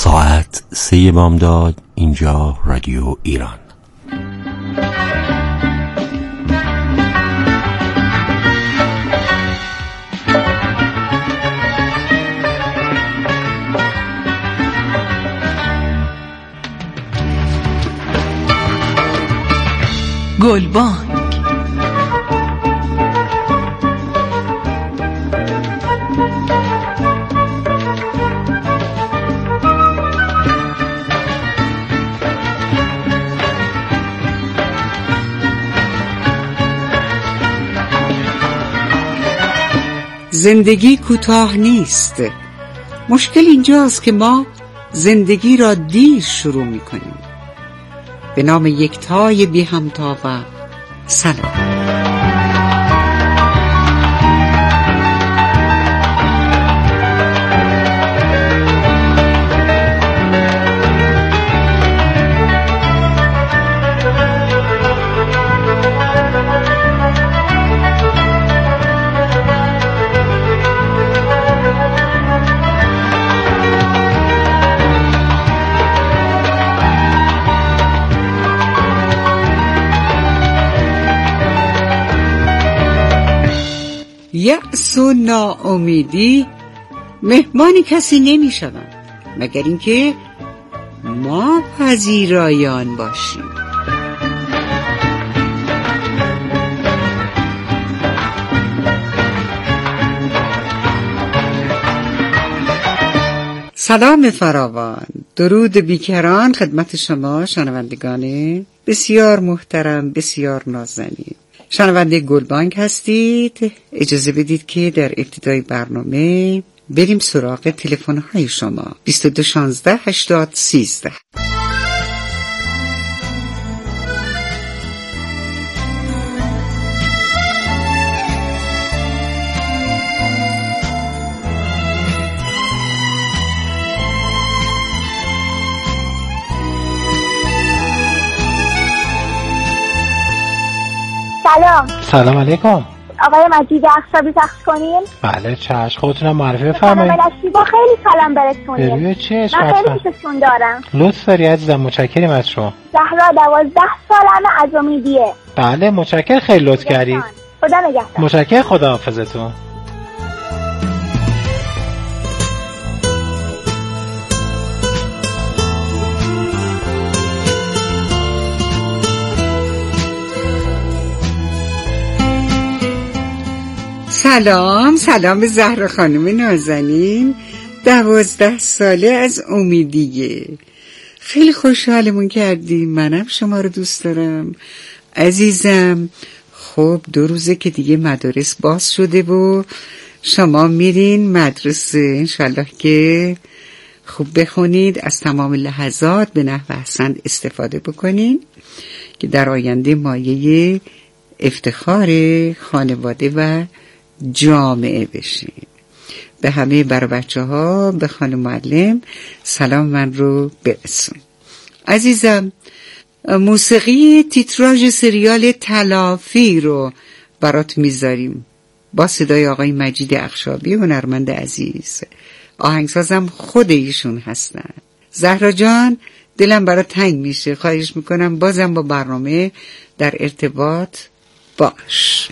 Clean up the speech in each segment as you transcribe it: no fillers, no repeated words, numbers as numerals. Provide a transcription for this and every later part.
ساعت 3 بامداد. اینجا رادیو ایران. گلبانگ. زندگی کوتاه نیست. مشکل اینجاست که ما زندگی را دیر شروع می‌کنیم. به نام یکتای بی همتا و سلام. یأس و ناامیدی مهمان کسی نمی شوند مگر اینکه ما پذیرایان باشیم. سلام فراوان، درود بیکران خدمت شما شنوندگان بسیار محترم، بسیار نازنین. شنونده گلبانگ هستید. اجازه بدید که در ابتدای برنامه بریم سراغ تلفن‌های شما. 22 16 80 13. سلام علیکم. آقای مجید اخشابی پخش کنیم؟ بله چشم. خودتونم معرفی بفرمایید. خانم نشیبا خیلی سلام براتونه. روی چشم. من خیلی دوستتون دارم. لطف داری عزیزم، متشکریم از شما. زهرا 12 سالمه از امیدیه. بله متشکر، خیلی لطف کردید. خدا نگهدار. متشکر، خدا حافظتون. سلام زهرا خانم نازنین، 12 ساله از امیدیه. خیلی خوشحالمون کردیم. منم شما رو دوست دارم عزیزم. خب 2 روزه که دیگه مدارس باز شده و شما میرین مدرسه، انشالله که خوب بخونید، از تمام لحظات به نحو احسن استفاده بکنین که در آینده مایه افتخار خانواده و جامعه بشین. به همه بچه ها، به خانم معلم سلام من رو برسون. عزیزم، موسیقی تیتراژ سریال تلافی رو برات میذاریم با صدای آقای مجید اخشابی، هنرمند عزیز. آهنگسازم خود ایشون هستن. زهرا جان، دلم برات تنگ میشه، خواهش میکنم بازم با برنامه در ارتباط باش.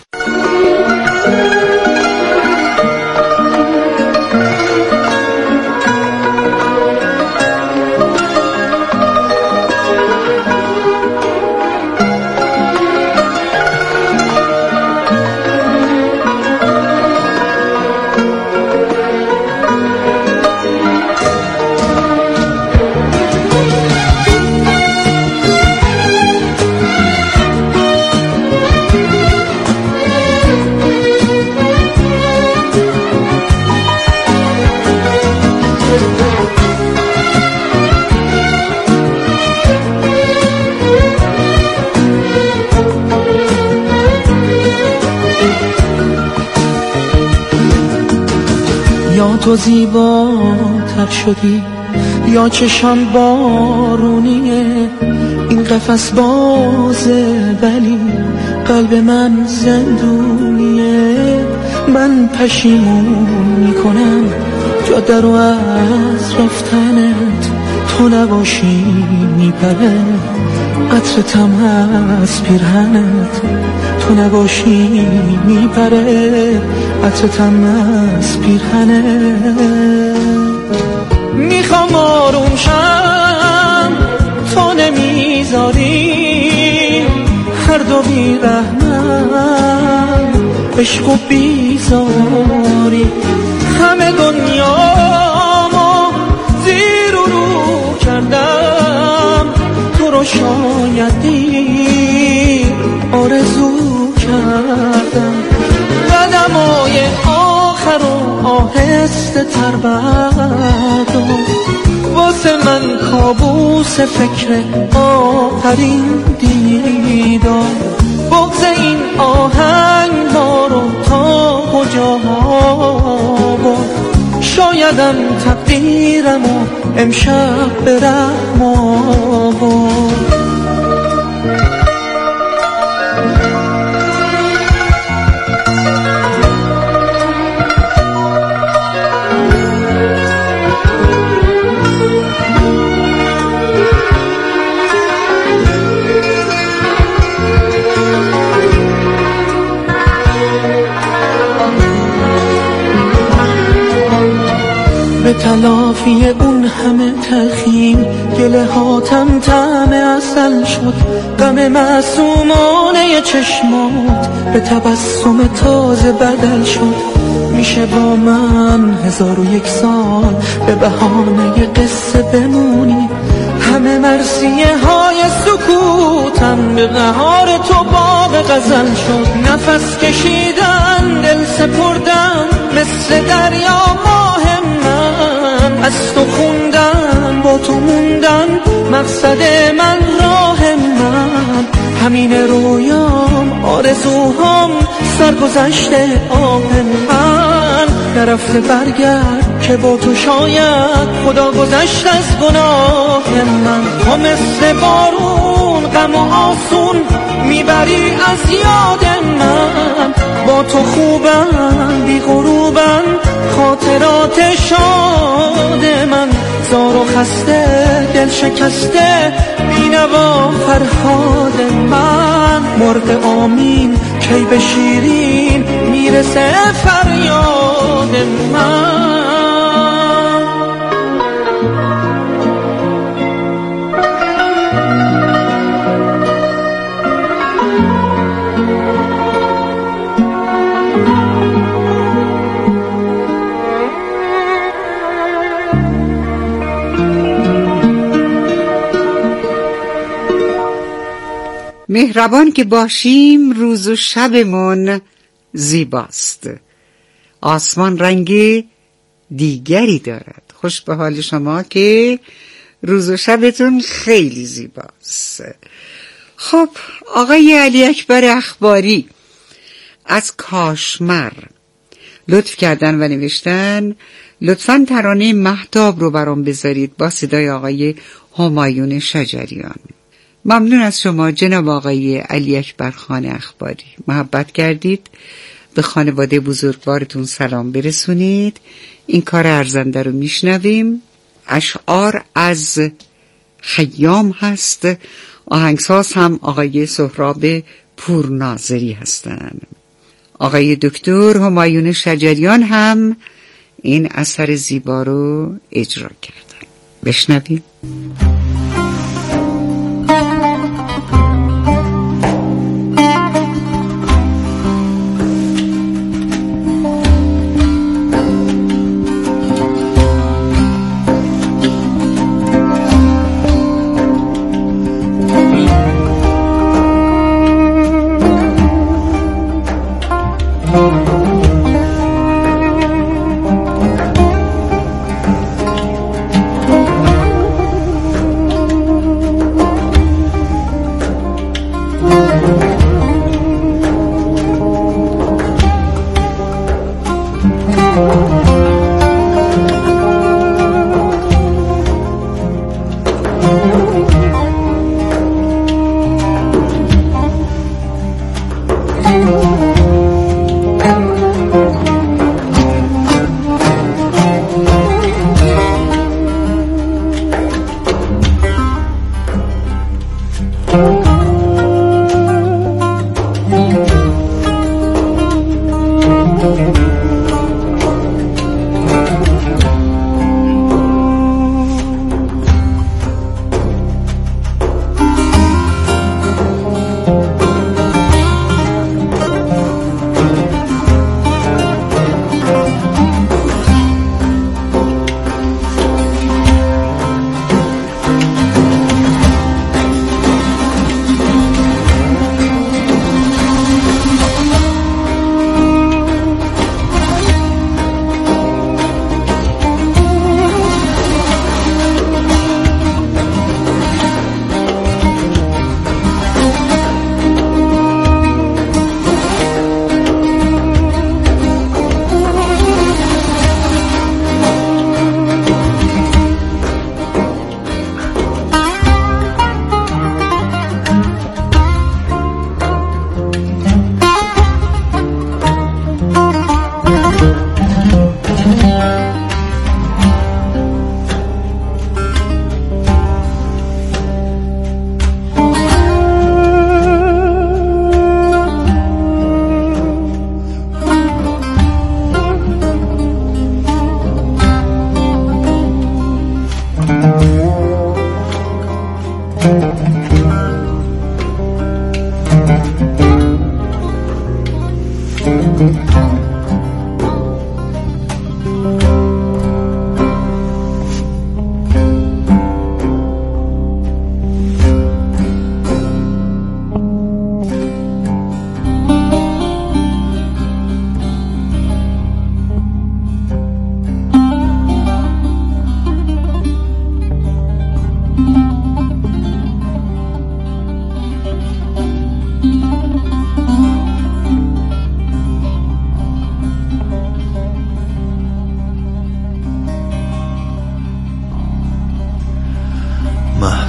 یا تو زیباتر شدی یا چشم بارونیه، این قفس بازه ولی قلب من زندونیه. من پشیمون میکنم جاده رو از رفتنت، تو نباشی میپره عطرتم از پیرهنت، تو نباشی میپره عطرتم از پیرهنت. میخوام آروم شم تو نمیذاری، هر دو بیرحمم عشق و بیزاری. همه دنیامو زیر و رو کردم، تو رو شاید دیر آرزو کردم. قدمای آخر و آهسته تر بردار، واسه من کابوس فکر آخرین دیدار. بغض این آهنگ بارو تا کجا برد، شایدم تقدیرمو امشب به رحم آورد. به تلافی اون همه تلخیم گله هاتم طعم عسل شد. غم معصومانه چشمات به تبسم تازه بدل شد. میشه با من 1001 سال به بهانه قصه بمونی، همه مرثیه های سکوتم به قهار تو باب غزل شد. نفس کشیدن دل سپردن مثل دریا ماه من، از تو خوندن با تو موندن مقصد من راه من. همین رویام آرزوهام سرگذشته آه من، نرفته برگرد که با تو شاید خدا گذشت از گناه من. تو مثل بارون غم و آسون میبری از یاد من، با تو خوبم بی غروبم خاطرات شاد من. زار و خسته دل شکسته بینوا فرهاد من، مرغ آمین کی به شیرین میرسه فریاد من. مهربان که باشیم روز و شبمون زیباست، آسمان رنگ دیگری دارد. خوش به حال شما که روز و شبتون خیلی زیباست. خب آقای علی اکبر اخباری از کاشمر لطف کردن و نوشتن لطفاً ترانه مهتاب رو برام بذارید با صدای آقای همایون شجریان. ممنون از شما جناب آقای علی اکبر خان اخباری، محبت کردید. به خانواده بزرگوارتون سلام برسونید. این کار ارزنده رو میشنویم. اشعار از خیام هست، آهنگساز هم آقای سهراب پورناظری هستند. آقای دکتر همایون شجریان هم این اثر زیبا رو اجرا کردن. بشنویم.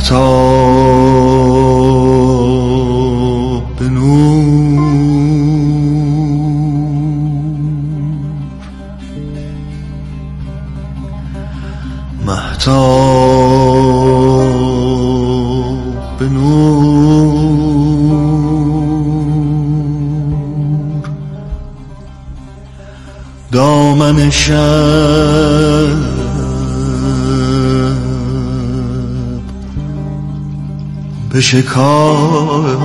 مهتاب نور مهتاب نور دامن شب بشکافت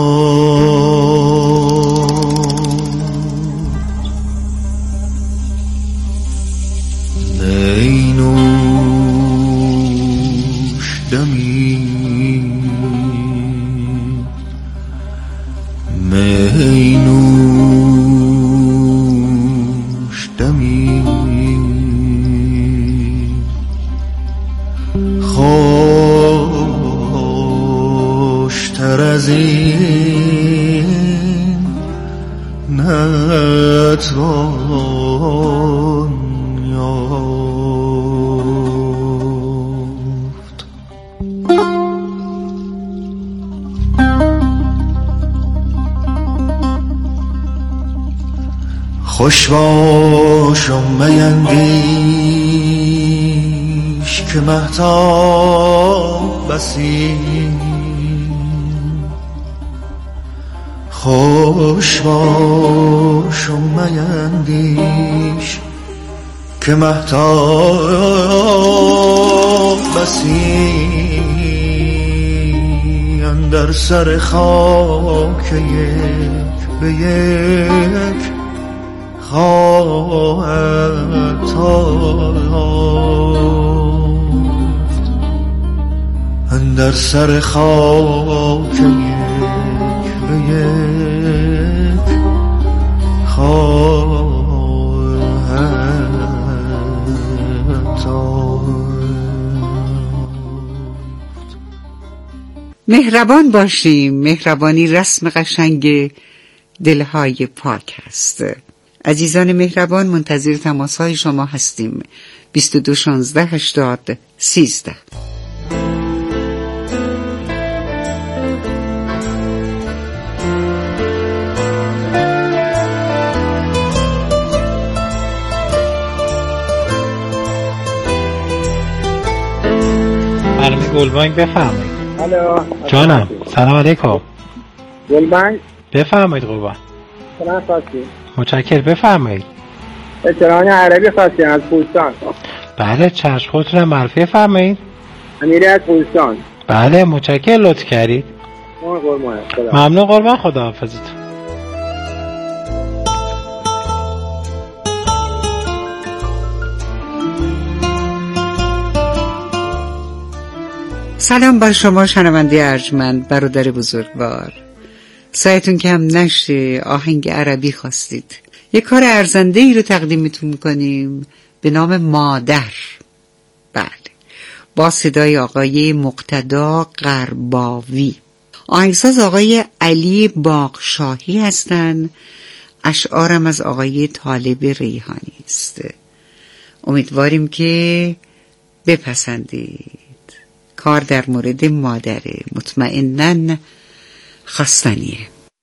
می نوش دمی می نوش دمی خوشتر از این نتوان یافت. خوش باش و میندیش که مهتاب بسی خوش باش و میندیش که مهتاب بسی اندر سر خاک یک به یک خواهد تافت اندر سر خاک یک به یک خواهد تافت. مهربان باشیم. مهربانی رسم قشنگ دلهای پاک است. عزیزان مهربان، منتظر تماس‌های شما هستیم. 22 16 80 13. برنامه گلبانگ بفرمایید. الو جانم، سلام علیکم. گلبانگ بفرمایید قربان. سلام خواستی؟ متشکر، بفرمایید. اطلاعات عربی خواستی از خوزستان. بله چشم، خودتونم معرفی فرمایید. امیری از خوزستان. بله متشکر، لطف کردید. ممنون قربان، خداحافظتون. سلام بر شما شنونده ارجمند، برادر بزرگوار. سعیتون کم نشه. آهنگ عربی خواستید. یک کار ارزنده ای رو تقدیمتون میکنیم به نام مادر. بله، با صدای آقای مقتدا قرباوی. آهنگساز آقای علی باغشاهی هستند. اشعارم از آقای طالب ریحانی است. امیدواریم که بپسندید. کار در مورد مادره، مطمئناً خواستنیه.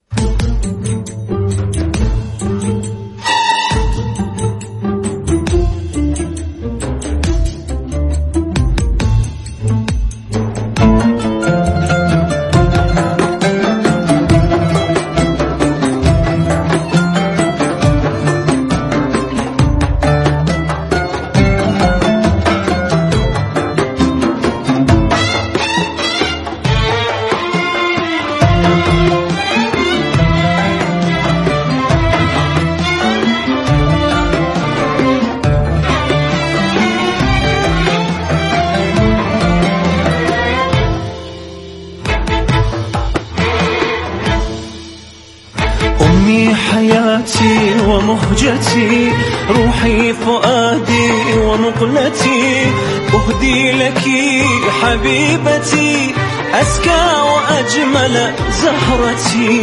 حياتي ومهجتي روحي فؤادي ومقلتي أهدي لك حبيبتي أزكى وأجمل زهرتي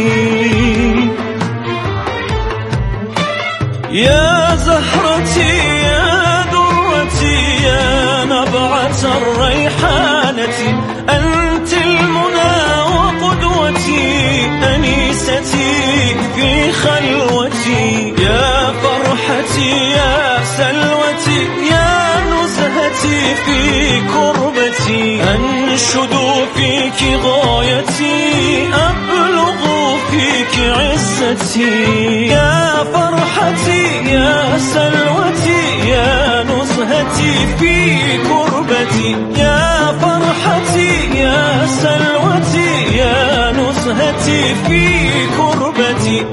يا زهرتي يا درتي يا نبعة الريحانة خلوتي يا فرحتي يا سلوتي يا نزهتي في كربتي أنشد فيك غايتي أبلغ فيك عزتي يا فرحتي يا سلوتي يا نزهتي في كربتي يا فرحتي يا سلوتي يا نزهتي في كربتي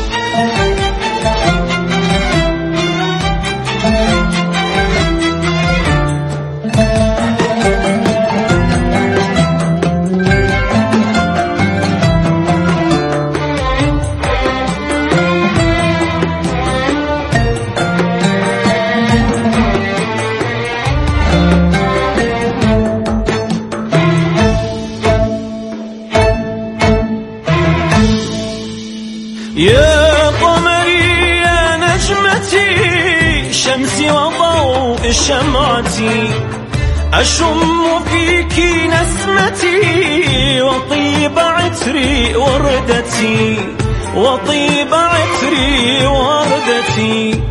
يا قمري يا نجمتي شمسي وضوء شمعتي أشم فيك نسمتي وطيب عطري وردتي وطيب عطري وردتي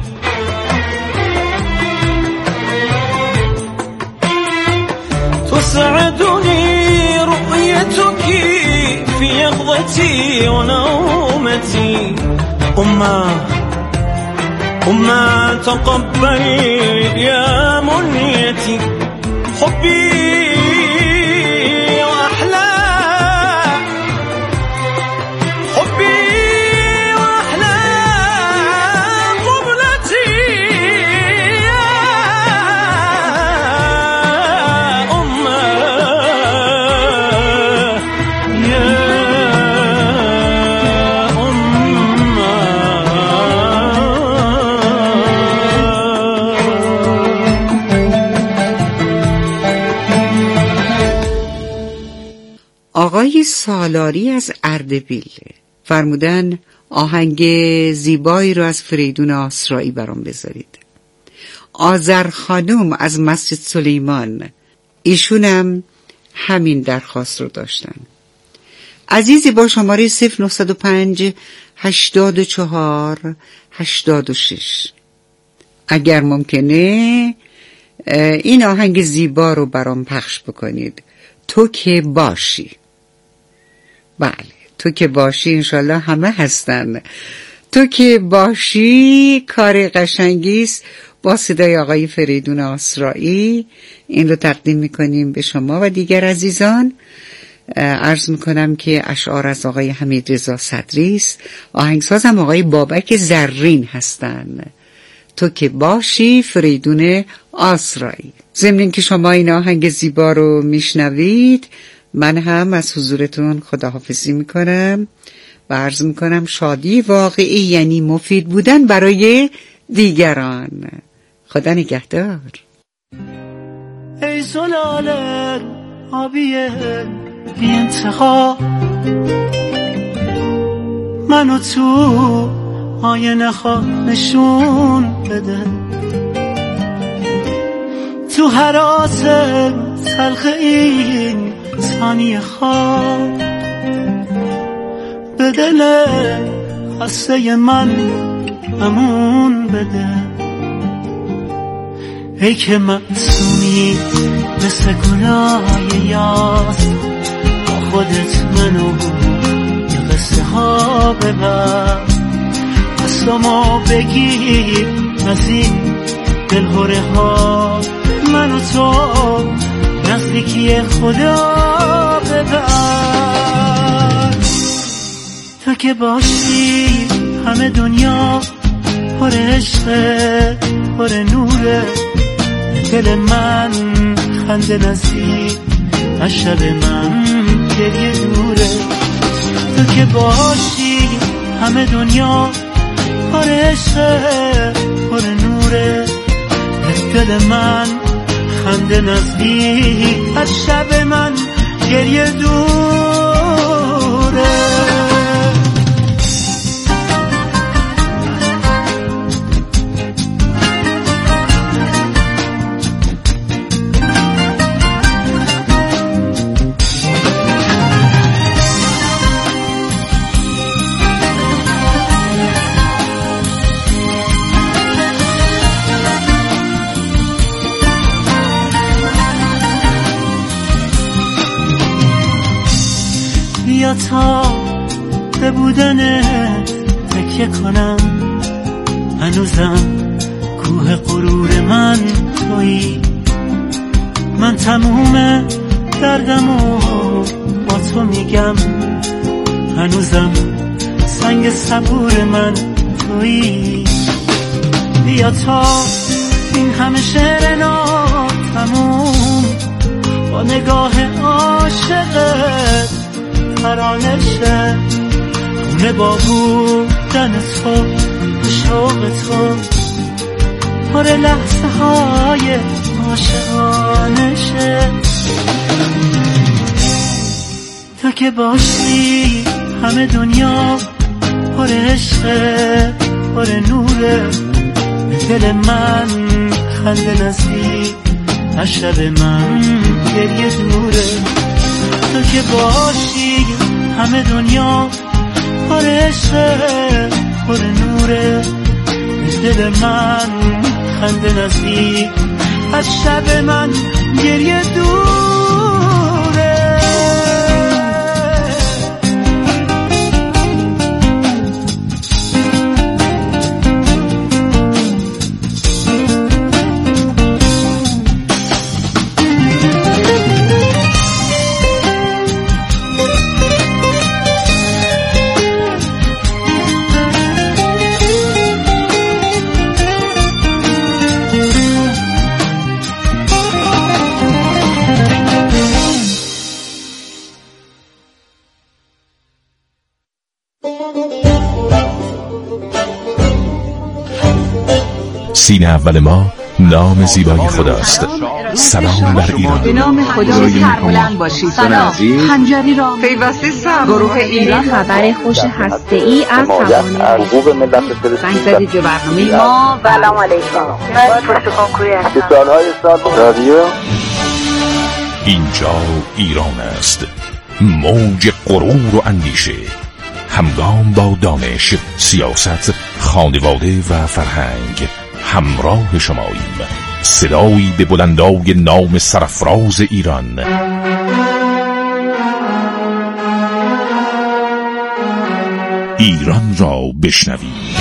تسعدني رؤيتك في يقظتي ونومتي أما تقبل يا منيتي حبي وأحلى حبي وأحلى قبلتي يا آقای سالاری از اردبیل فرمودن آهنگ زیبایی رو از فریدون آسرایی برام بذارید. آذر خانم از مسجد سلیمان، ایشونم همین درخواست رو داشتن. عزیزی با شماره 0905 84 86 اگر ممکنه این آهنگ زیبا رو برام پخش بکنید. تو که باشی. بله، تو که باشی انشالله همه هستن. تو که باشی کار قشنگیست. با صدای آقای فریدون آسرایی این رو تقدیم میکنیم به شما و دیگر عزیزان. عرض میکنم که اشعار از آقای حمیدرضا صدری است، آهنگسازم آقای بابک زرین هستن. تو که باشی فریدون آسرایی. ضمن اینکه شما این آهنگ زیبا رو میشنوید، من هم از حضورتون خداحافظی میکنم و عرض میکنم شادی واقعی یعنی مفید بودن برای دیگران. خدا نگهدار. ای زلال آبی بی انتها منو تو آینه ها نشون بده، تو حراس تلخ این ثانیه ها به دل خسته من امون بده. ای که معصومی مثل گلای یاس، با خودت منو یه قصه ها ببر، دستامو بگیر از این دلهوره ها، منو تو نزدیکی خدا ببر. تو که باشی همه دنیا پر عشقه پر نوره، دل من خنده نزدیک از شب من گریه دوره. تو که باشی همه دنیا پر عشقه پر نوره، دل من خنده نزدیک از شب من گریه دوره. بیا تا به بودنت تکیه کنم، هنوزم کوه غرور من تویی. من تموم دردمو با تو میگم، هنوزم سنگ صبور من تویی. بیا تا این همه شعر ناتموم با نگاه عاشقت ترانه شه، خونه با بودن تو، شوق تو، پر لحظه های عاشقانه شه. تو که باشی همه دنیا پر عشقه، پر نوره، دل من خنده نزدیک، از شب من گریه دوره. تو که باشی همه دنیا پر عشقه، پر نوره، دل من خنده نزدیک، از شب من گریه دوره. سین اول ما نام زیبای خداست. سلام بر ایران. به نام خدای سربلند باشید. سلام. خنجری را پیوسته سر گروه ایران خبر خوش هسته‌ای از توان حقوق ملت زنگ زدید به برنامه ما. سلام علیکم. من پشت کنکوری هستم. سالهای سال رادیو اینجا ایران است. موج غرور و اندیشه، همگام با دانش، سیاست، خانواده و فرهنگ همراه شماییم. صدایی به بلندای نام سرفراز ایران. ایران را بشنوید.